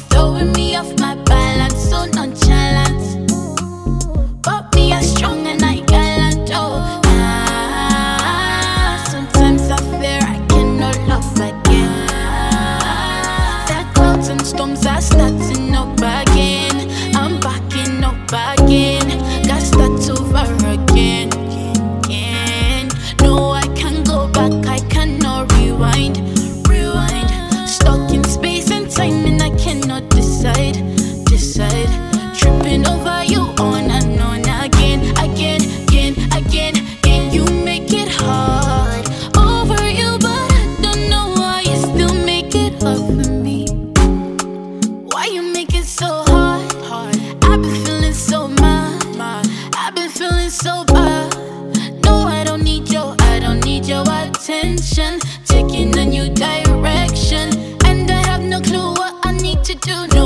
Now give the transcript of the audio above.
throwing me off my balance, so nonchalant. But me a strong and I gallant, oh. Sometimes I fear I cannot love again. That clouds and storms are starting up again. I'm backing up again. Got start over again. No, I can't go back, I cannot rewind. Stuck in space and time and I cannot decide. Tripping over you on and on again. You make it hard over you, but I don't know why you still make it hard for me. Why you make it so hard? I've been feeling so mad. I've been feeling so bad. No, I don't need your attention. Taking a new direction, and I have no clue what I need to do now.